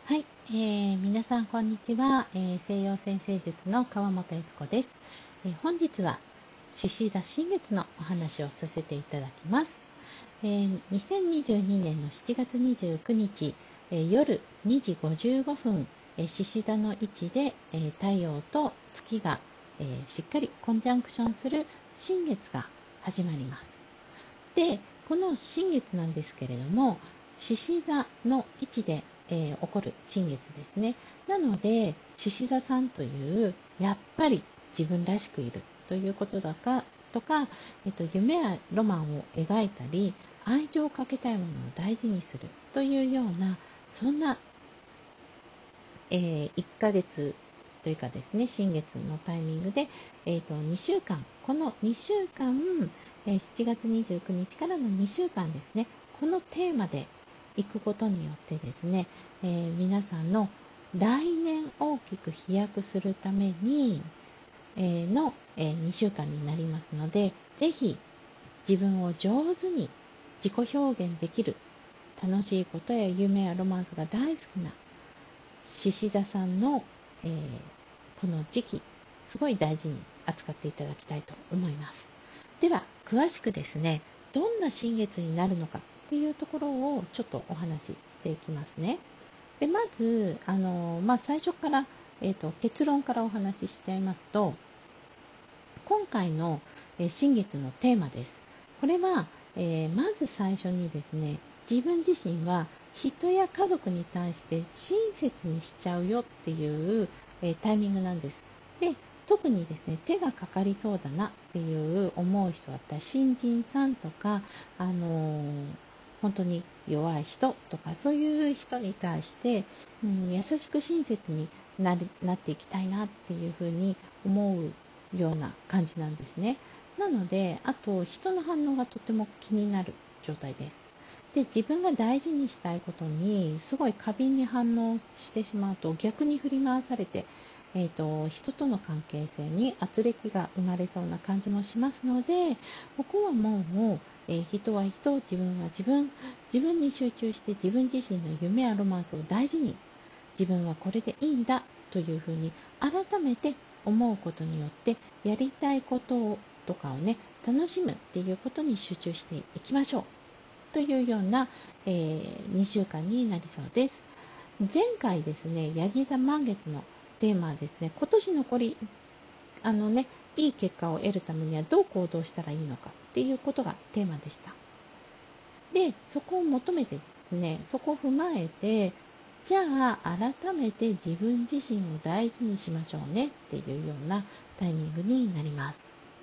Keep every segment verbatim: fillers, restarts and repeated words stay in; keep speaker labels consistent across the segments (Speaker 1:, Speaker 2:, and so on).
Speaker 1: はい、えー、皆さんこんにちは、えー、西洋占星術の川本悦子です。えー、本日は獅子座新月のお話をさせていただきます。えー、にせんにじゅうにねんのしちがつにじゅうくにち、えー、夜にじごじゅうごふん、えー、獅子座の位置で、えー、太陽と月が、えー、しっかりコンジャンクションする新月が始まります。で、この新月なんですけれども、獅子座の位置で、えー、起こる新月ですね。なので、獅子座さんという、やっぱり自分らしくいるということだかとか、えっと、夢やロマンを描いたり、愛情をかけたいものを大事にするというような、そんな、えー、いっかげつというかですね、新月のタイミングで、えーと、にしゅうかん、このにしゅうかん、えー、しちがつにじゅうくにちからのにしゅうかんですね、このテーマで行くことによってですね、えー、皆さんの来年大きく飛躍するために、えー、の、えー、にしゅうかんになりますので、ぜひ自分を上手に自己表現できる、楽しいことや夢やロマンスが大好きな獅子座さんの、えー、この時期、すごい大事に扱っていただきたいと思います。では、詳しくですね、どんな新月になるのかっていうところをちょっとお話ししていきますね。でまず、あのまあ、最初から、えーと、結論からお話ししちゃいますと、今回の、えー、新月のテーマです。これは、えー、まず最初にですね、自分自身は人や家族に対して親切にしちゃうよっていう、えー、タイミングなんです。で、特にですね、手がかかりそうだなっていう思う人だったら、新人さんとか、あのー、本当に弱い人とか、そういう人に対して、うん、優しく親切になりなっていきたいなっていうふうに思うような感じなんですね。なので、あと人の反応がとても気になる状態です。で、自分が大事にしたいことにすごい過敏に反応してしまうと、逆に振り回されて、えーと、人との関係性に圧力が生まれそうな感じもしますので、ここはもう、もうえー、人は人、自分は自分、自分に集中して自分自身の夢やロマンスを大事に、自分はこれでいいんだというふうに改めて思うことによって、やりたいこととかをね、楽しむっていうことに集中していきましょうというような、えー、にしゅうかんになりそうです。前回ですね、ヤギ座満月のテーマはですね、今年残り、あのね、いい結果を得るためにはどう行動したらいいのかっていうことがテーマでした。で、そこを求めてですね、そこを踏まえて、じゃあ改めて自分自身を大事にしましょうねっていうようなタイミングになります。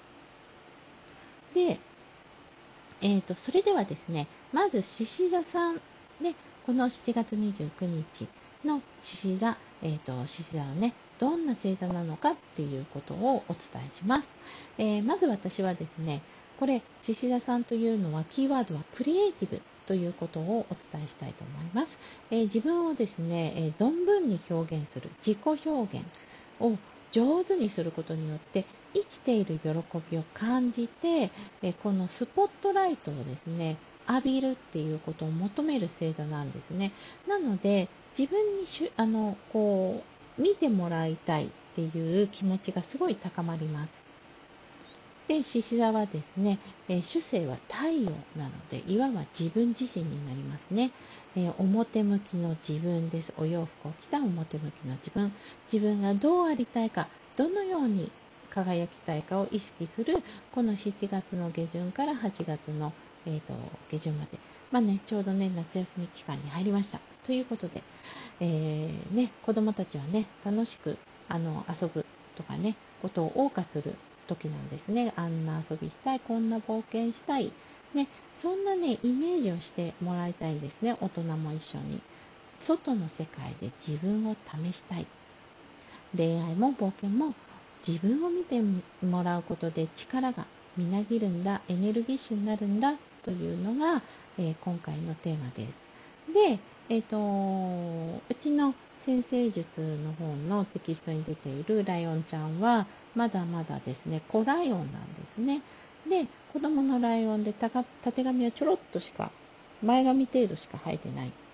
Speaker 1: で、えーと、それではですね、まず獅子座さんね、このしちがつにじゅうくにちの獅子座、えーと、獅子座はね、どんな星座なのかっていうことをお伝えします。えー、まず私はですね、これ、獅子座さんというのは、キーワードはクリエイティブということをお伝えしたいと思います。えー、自分をですね、えー、存分に表現する、自己表現を上手にすることによって、生きている喜びを感じて、えこのスポットライトをですね、浴びるっていうことを求める星座なんですね。なので、自分にしゅあのこう見てもらいたいっていう気持ちがすごい高まります。で、獅子座はですね、えー、主星は太陽なので、いわば自分自身になりますね。えー、表向きの自分です。お洋服を着た表向きの自分。自分がどうありたいか、どのように輝きたいかを意識する、このしちがつの下旬からはちがつの、えーと、下旬まで。まあね、ちょうどね、夏休み期間に入りました。ということで、えーね、子供たちはね、楽しくあの遊ぶとかね、ことを謳歌する時なんですね。あんな遊びしたい、こんな冒険したい、ね、そんなね、イメージをしてもらいたいんですね。大人も一緒に。外の世界で自分を試したい。恋愛も冒険も自分を見てもらうことで力がみなぎるんだ、エネルギッシュになるんだというのが、えー、今回のテーマです。で、えっと、うちの占星術の方のテキストに出ているライオンちゃんは、まだまだですね、子ライオンなんですね。で、子供のライオンでたが、たてがみはちょろっとしか、前髪程度しか生えてない。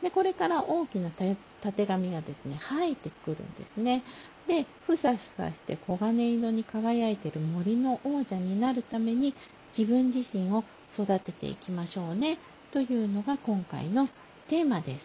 Speaker 1: で、これから大きなたてがみがですね、生えてくるんですね。で、ふさふさして黄金色に輝いている森の王者になるために、自分自身を育てていきましょうね、というのが今回のテーマです。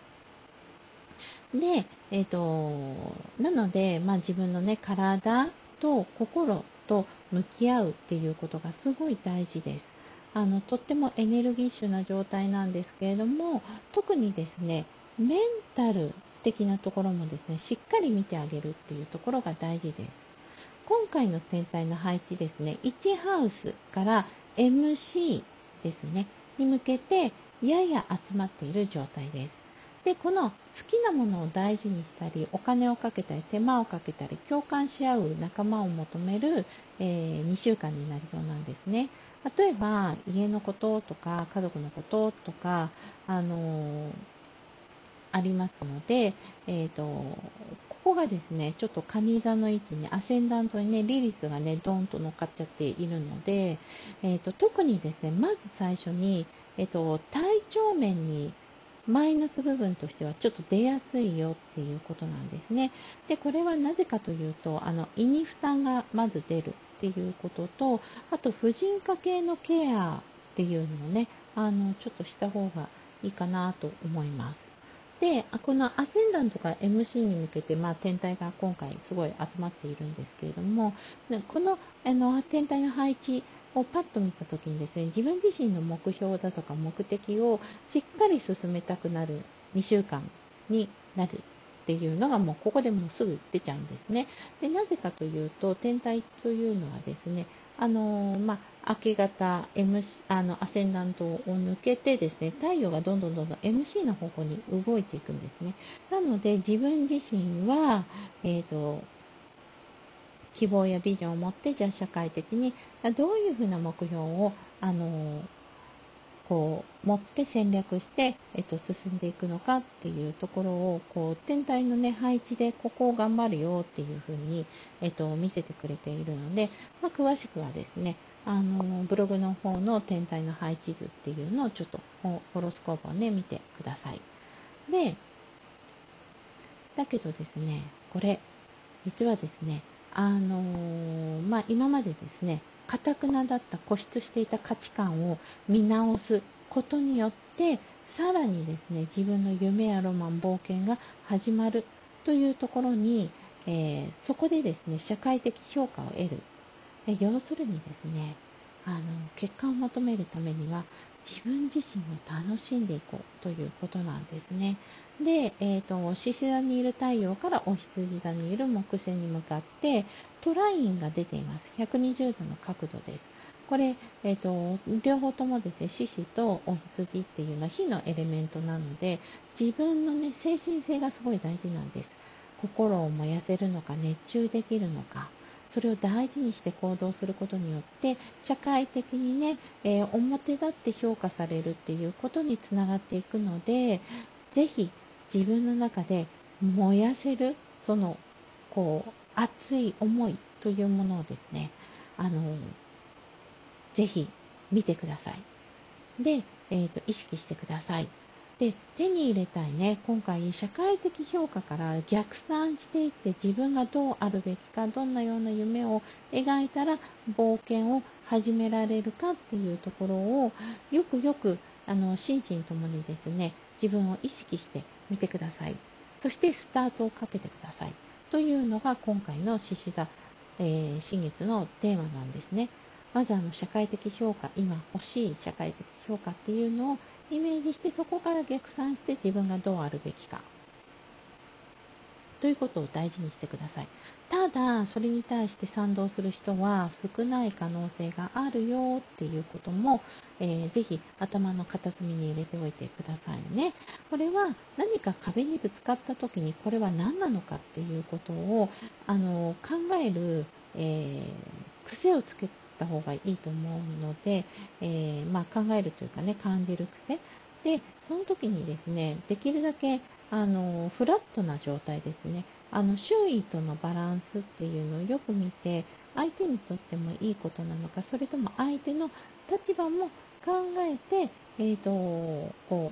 Speaker 1: で、えっと、なので、まあ自分のね、体と心と向き合うっていうことがすごい大事です。あの、とってもエネルギッシュな状態なんですけれども、特にですね、メンタル的なところもですね、しっかり見てあげるっていうところが大事です。今回の天体の配置ですね、いちハウスから エムシー ですね、に向けてやや集まっている状態です。で、この好きなものを大事にしたり、お金をかけたり、手間をかけたり、共感し合う仲間を求める、えー、にしゅうかんになりそうなんですね。例えば、家のこととか、家族のこととか、あのー、ありますので、えっと、ここがですね、ちょっと蟹座の位置に、アセンダントにね、リリスがね、ドーンと乗っかっちゃっているので、えっと、特にですね、まず最初に、えっと、体調面にマイナス部分としてはちょっと出やすいよっていうことなんですね。で、これはなぜかというと、あの、胃に負担がまず出るっていうことと、あと、婦人科系のケアっていうのをね、あの、ちょっとした方がいいかなと思います。で、このアセンダントから エムシー に向けて、まあ、天体が今回すごい集まっているんですけれども、この、あの天体の配置をパッと見たときにですね、自分自身の目標だとか目的をしっかり進めたくなるにしゅうかんになるっていうのがもうここでもうすぐ出ちゃうんですね。で、なぜかというと、天体というのはですね、あのまあ、明け方、M、あのアセンダントを抜けてですね、太陽がどんどんどんどん エムシー の方向に動いていくんですね。なので自分自身は、えーと、希望やビジョンを持って、じゃあ社会的にどういうふうな目標をあのこう持って戦略して、えっと、進んでいくのかっていうところをこう天体の、ね、配置でここを頑張るよっていうふうに、えっと、見せてくれているので、まあ、詳しくはですねあのブログの方の天体の配置図っていうのをちょっとホロスコープをね見てください。でだけどですねこれ実はですねあのー、まあ今までですね頑くなだった固執していた価値観を見直すことによって、さらにですね自分の夢やロマン冒険が始まるというところに、えー、そこでですね社会的評価を得る。え要するにですねあの結果を求めるためには自分自身を楽しんでいこうということなんですね。で、えーと、獅子座にいる太陽からお羊座にいる木星に向かってトラインが出ています。ひゃくにじゅうどの角度です。これ、えーと、両方ともですね、獅子とお羊っていうのは火のエレメントなので、自分のね、精神性がすごい大事なんです。心を燃やせるのか、熱中できるのか。それを大事にして行動することによって社会的にね、えー、表立って評価されるっていうことにつながっていくので、ぜひ自分の中で燃やせるそのこう熱い思いというものをですね、あのぜひ見てください。で、えーと、意識してください。で、手に入れたいね、今回社会的評価から逆算していって自分がどうあるべきか、どんなような夢を描いたら冒険を始められるかっていうところをよくよくあの心身ともにですね、自分を意識してみてください。そしてスタートをかけてください。というのが今回の獅子座、えー、新月のテーマなんですね。まずあの社会的評価、今欲しい社会的評価っていうのをイメージして、そこから逆算して自分がどうあるべきかということを大事にしてください。ただそれに対して賛同する人は少ない可能性があるよっていうことも、えー、ぜひ頭の片隅に入れておいてくださいね。これは何か壁にぶつかった時にこれは何なのかっていうことをあの考える、えー、癖をつけた方がいいと思うので、えーまあ、考えるというかね、感じる癖で、その時にですねできるだけあのフラットな状態ですね、あの周囲とのバランスっていうのをよく見て、相手にとってもいいことなのか、それとも相手の立場も考えて、えーとこう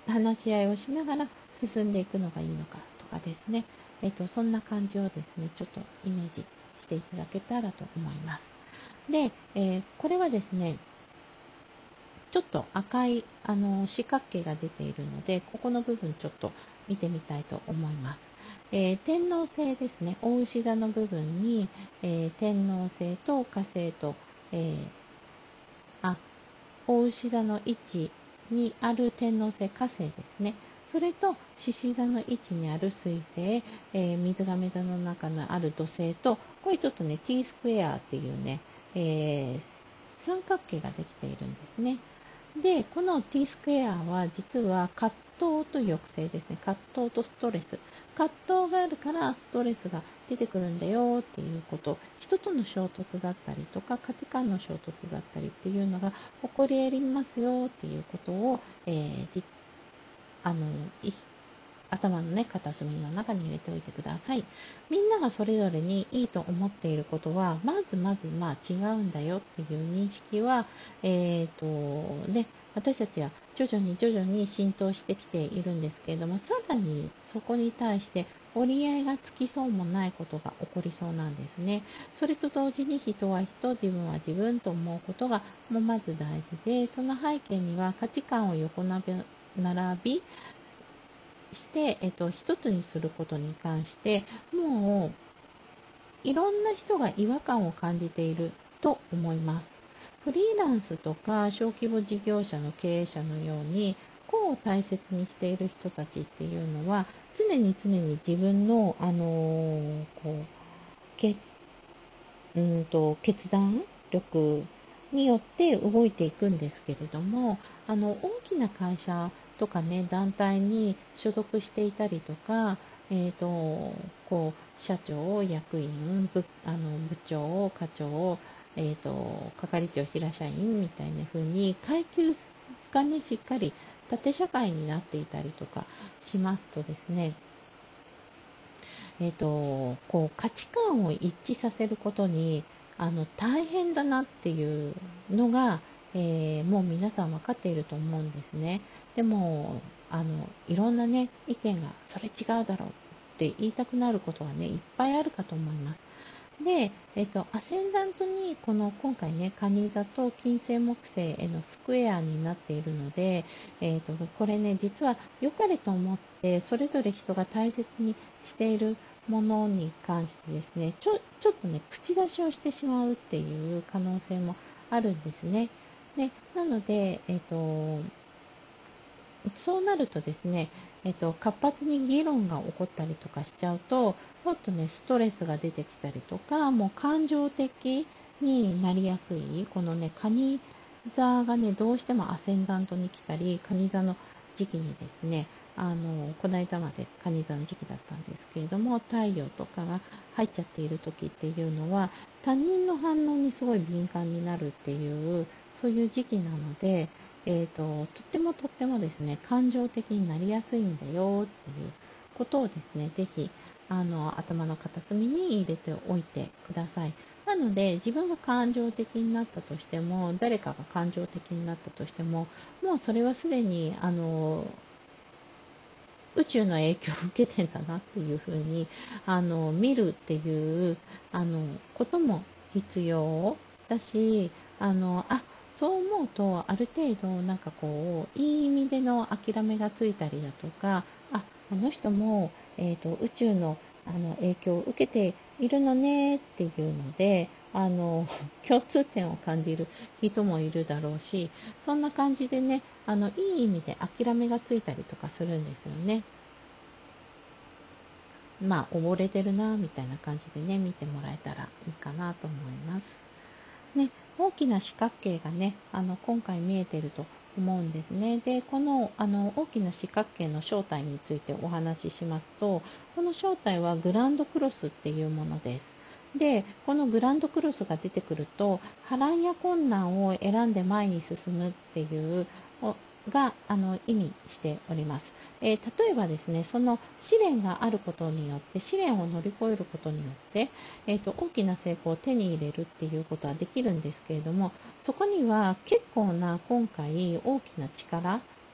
Speaker 1: 話し合いをしながら進んでいくのがいいのかとかですね、えっと、そんな感じをですね、ちょっとイメージしていただけたらと思います。で、えーこれはですね、ちょっと赤いあの四角形が出ているので、ここの部分ちょっと見てみたいと思います。えー天王星ですね、大牛座の部分に、えー天王星と火星と、えーあ、大牛座の位置にある天王星火星ですね。それと獅子座の位置にある水星、えー水亀座の中のある土星と、これちょっとね、T スクエアっていうね、えー三角形ができているんですね。で、この T スクエアは実は葛藤と抑制ですね。葛藤とストレス。葛藤があるからストレスが出てくるんだよっていうこと。人との衝突だったりとか価値観の衝突だったりっていうのが起こり得りますよっていうことを、えーじあのい頭のね、片隅の中に入れておいてください。みんながそれぞれにいいと思っていることは、まずまずまあ違うんだよっていう認識は、えっとね、私たちは徐々に徐々に浸透してきているんですけれども、さらにそこに対して折り合いがつきそうもないことが起こりそうなんですね。それと同時に人は人、自分は自分と思うことがもうまず大事で、その背景には価値観を横並びして、えっと、一つにすることに関して、もういろんな人が違和感を感じていると思います。フリーランスとか小規模事業者の経営者のように、個を大切にしている人たちっていうのは、常に常に自分の、あのーこう決うんと決断力によって動いていくんですけれども、あの大きな会社とかね、団体に所属していたりとか、えーとこう社長、役員、部あの部長、課長、えーと係長、平社員みたいな風に階級がね、しっかり縦社会になっていたりとかしますとですね、えっと、こう価値観を一致させることにあの大変だなっていうのが、えーもう皆さん分かっていると思うんですね。でもあのいろんなね意見がそれ違うだろうって言いたくなることはねいっぱいあるかと思います。で、えっと、アセンダントにこの今回ね、カニ座と金星木星へのスクエアになっているので、えっと、これね、実は良かれと思って、それぞれ人が大切にしているものに関してですね、ちょ、ちょっとね、口出しをしてしまうっていう可能性もあるんですね。で、なので、えっと、そうなるとですね、えっと、活発に議論が起こったりとかしちゃうと、もっとね、ストレスが出てきたりとか、もう感情的になりやすい、このね、カニ座がね、どうしてもアセンダントに来たり、カニ座の時期にですね、あの、この間までカニ座の時期だったんですけれども、太陽とかが入っちゃっている時っていうのは、他人の反応にすごい敏感になるっていう、そういう時期なので、えーと、とってもとってもですね、感情的になりやすいんだよっていうことをですね、ぜひあの頭の片隅に入れておいてください。なので、自分が感情的になったとしても、誰かが感情的になったとしても、もうそれはすでにあの宇宙の影響を受けてんだなっていうふうにあの見るっていうあのことも必要だし、あのあそう思うとある程度なんかこういい意味での諦めがついたりだとか、あこの人も、えーと、宇宙のあの影響を受けているのねっていうので、あの共通点を感じる人もいるだろうし、そんな感じでね、あのいい意味で諦めがついたりとかするんですよね。まあ溺れてるなみたいな感じでね見てもらえたらいいかなと思います。ね、大きな四角形がね、あの今回見えてると思うんですね。で、このあの大きな四角形の正体についてお話ししますと、この正体はグランドクロスっていうものです。で、このグランドクロスが出てくると、波乱や困難を選んで前に進むっていうがあの意味しております。えー、例えばですね、その試練があることによって、試練を乗り越えることによって、えーと、大きな成功を手に入れるっていうことはできるんですけれども、そこには結構な今回大きな力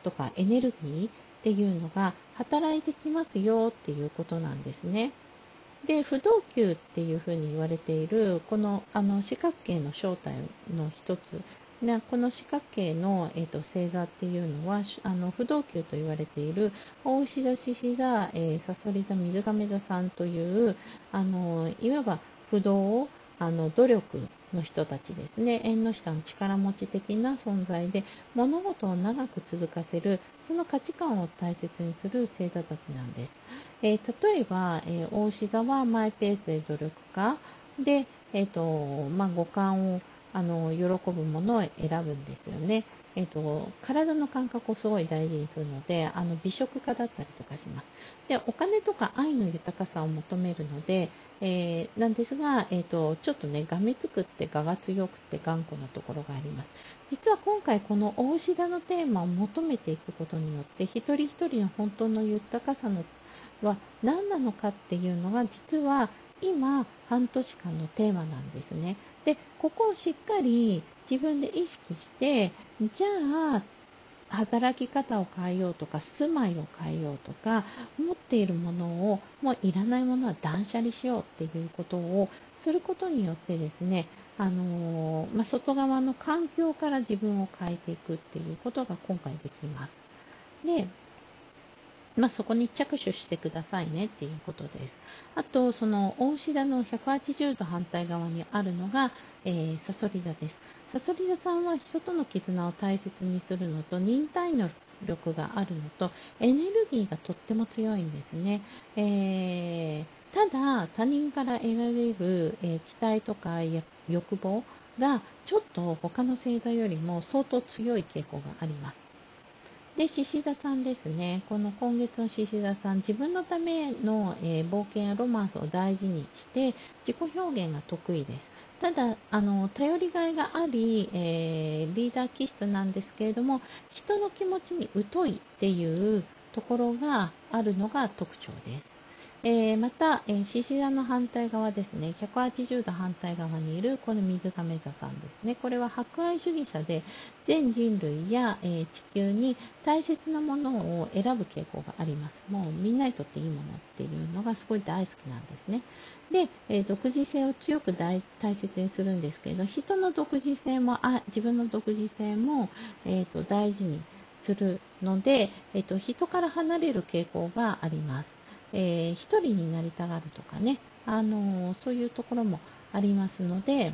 Speaker 1: とかエネルギーっていうのが働いてきますよっていうことなんですね。で、不動級っていうふうに言われている、この、あの四角形の正体の一つ、ね、この四角形の、えーと、星座っていうのは、あの不動級と言われている、大牛座、獅子座、えー、さそり座、水亀座さんという、あのいわば不動、あの努力の人たちですね。縁の下の力持ち的な存在で、物事を長く続かせる、その価値観を大切にする星座たちなんです。えー、例えば、えー、大牛座はマイペースで努力家で、えーとまあ、五感をあの喜ぶものを選ぶんですよね。えーと、体の感覚をすごい大事にするので、あの美食家だったりとかします。で、お金とか愛の豊かさを求めるので、えー、なんですが、えーと、ちょっとね、がめつくって我が強くて頑固なところがあります。実は今回この大牛座のテーマを求めていくことによって、一人一人の本当の豊かさのは何なのかっていうのが実は今半年間のテーマなんですね。で、ここをしっかり自分で意識して、じゃあ働き方を変えようとか住まいを変えようとか持っているものをもういらないものは断捨離しようっていうことをすることによってですね、あのーまあ、外側の環境から自分を変えていくっていうことが今回できます。で、まあ、そこに着手してくださいねっていうことです。あと、その大牛座のひゃくはちじゅうど反対側にあるのが、えー、サソリ座です。サソリ座さんは人との絆を大切にするのと、忍耐力があるのと、エネルギーがとっても強いんですね。えー、ただ、他人から得られる、えー、期待とか欲望がちょっと他の星座よりも相当強い傾向があります。で、獅子座さんですね。この今月の獅子座さん、自分のための、えー冒険やロマンスを大事にして、自己表現が得意です。ただ、あの、頼りがいがあり、えーリーダー気質なんですけれども、人の気持ちに疎いっていうところがあるのが特徴です。えーまた、えー獅子座の反対側ですね、ひゃくはちじゅうど反対側にいるこの水亀座さんですね。これは博愛主義者で、全人類や、えー地球に大切なものを選ぶ傾向があります。もうみんなにとっていいものっていうのがすごい大好きなんですね。で、えー独自性を強く大大切にするんですけれど、人の独自性も、あ自分の独自性も、えーと大事にするので、えーと人から離れる傾向があります。えー一人になりたがるとかね、あのーそういうところもありますので、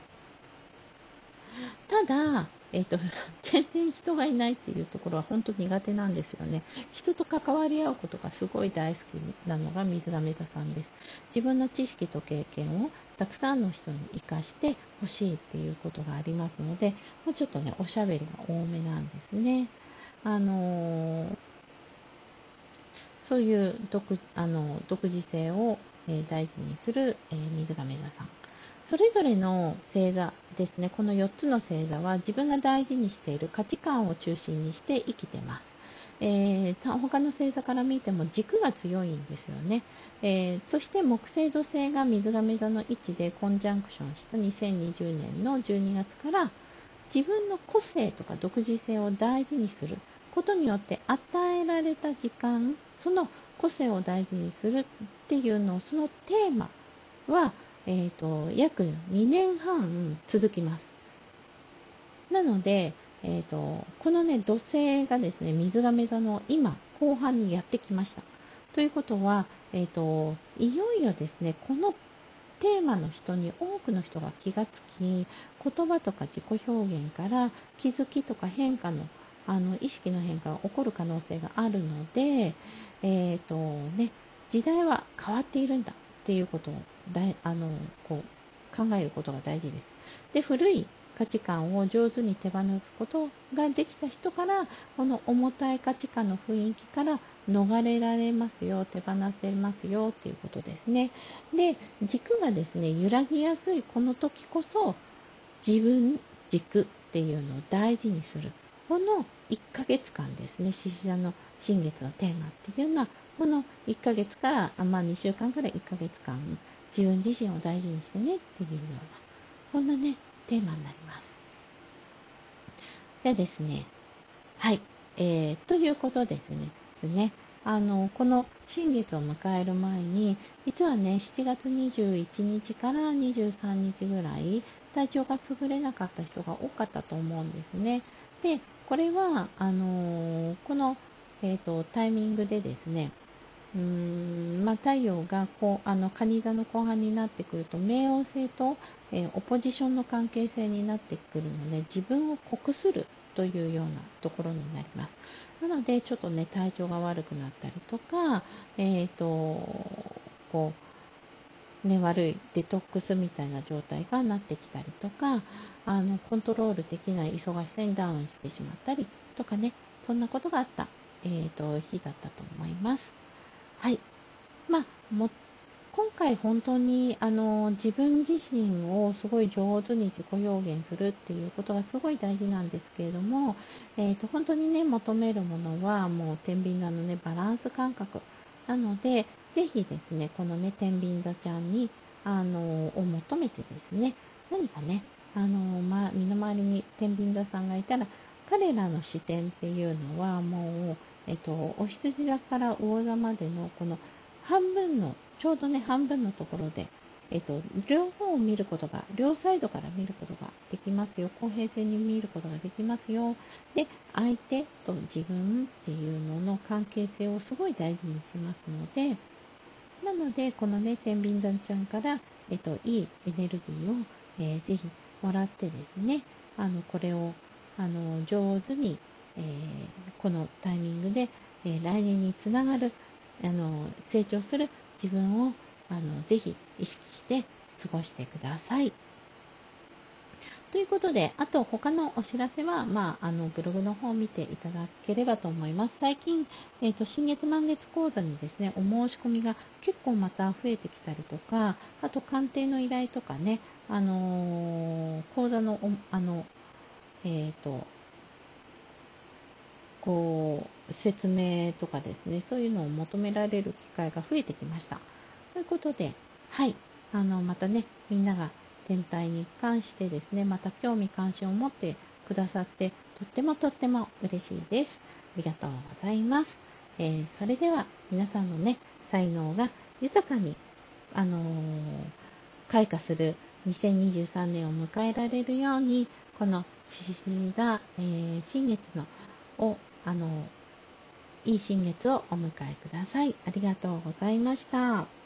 Speaker 1: ただ、えっと、全然人がいないっていうところは本当に苦手なんですよね。人と関わり合うことがすごい大好きなのが水亀座さんです。自分の知識と経験をたくさんの人に活かしてほしいっていうことがありますので、もうちょっとね、おしゃべりが多めなんですね。あのーそういう独あの独自性を、えー大事にする、えー水亀座さん。それぞれの星座ですね、このよっつの星座は自分が大事にしている価値観を中心にして生きてます。えー他の星座から見ても軸が強いんですよね。えーそして木星土星が水亀座の位置でコンジャンクションしたにせんにじゅうねんのじゅうにがつから自分の個性とか独自性を大事にすることによって与えられた時間、その個性を大事にするっていうのを、そのテーマは、えーと、約にねんはん続きます。なので、えーと、このね、土星がですね、水亀座の今、後半にやってきました。ということは、えーと、いよいよですね、このテーマの人に多くの人が気がつき、言葉とか自己表現から気づきとか変化の、あの意識の変化が起こる可能性があるので、えーとね、時代は変わっているんだっていうことをだいあのこう考えることが大事です。で、古い価値観を上手に手放すことができた人から、この重たい価値観の雰囲気から逃れられますよ、手放せますよということですね。で、軸がですね、揺らぎやすいこの時こそ、自分軸っていうのを大事にする。このいっかげつかんですね、獅子座の新月のテーマっていうのは、このいっかげつから、まあにしゅうかんからいっかげつかん、自分自身を大事にしてねっていうような、こんなね、テーマになります。でですね、はい。 えー、ということですね。あの、この新月を迎える前に、実はね、しちがつにじゅういちにちからにじゅうさんにちぐらい、体調が優れなかった人が多かったと思うんですね。で、これは、あのーこの、えーと、タイミングでですね、うーんまあ、太陽がこうあの蟹座の後半になってくると冥王星と、えーオポジションの関係性になってくるので、自分を酷するというようなところになります。なのでちょっとね体調が悪くなったりとか、えーとこうね、悪いデトックスみたいな状態がなってきたりとか、あのコントロールできない忙しさにダウンしてしまったりとかね、そんなことがあった、えーと日だったと思います。はい。まあ、も今回本当にあの自分自身をすごい上手に自己表現するっていうことがすごい大事なんですけれども、えーと、本当にね、求めるものはもう天秤座のね、バランス感覚。なので、ぜひですね、このね、天秤座ちゃんに、あの、を求めてですね、何かね、あの、ま、身の回りに天秤座さんがいたら、彼らの視点っていうのはもう、えっと、お羊座から魚座までのこの半分の、ちょうどね、半分のところで、えっと、両方を見ることが、両サイドから見ることができますよ。公平性に見ることができますよ。で、相手と自分っていうのの関係性をすごい大事にしますので、なので、このね、天秤座ちゃんから、えっと、いいエネルギーを、えーぜひもらってですね、あの、これを、あの、上手に、えーこのタイミングで、えー来年につながる、あの、成長する自分を、あの、ぜひ意識して過ごしてください。ということで、あと他のお知らせは、まあ、あのブログの方を見ていただければと思います。最近、えーと、新月満月講座にですね、お申し込みが結構また増えてきたりとか、あと鑑定の依頼とかね、あのー講座の、あの、えっ、と、こう、説明とかですね、そういうのを求められる機会が増えてきました。ということで、はい、あの、またね、みんなが天体に関してですね、また興味関心を持ってくださって、とってもとっても嬉しいです。ありがとうございます。えー、それでは、皆さんのね、才能が豊かに、あのー開花するにせんにじゅうさんねんを迎えられるように、この獅子座、えー新月のを、あの、いい新月をお迎えください。ありがとうございました。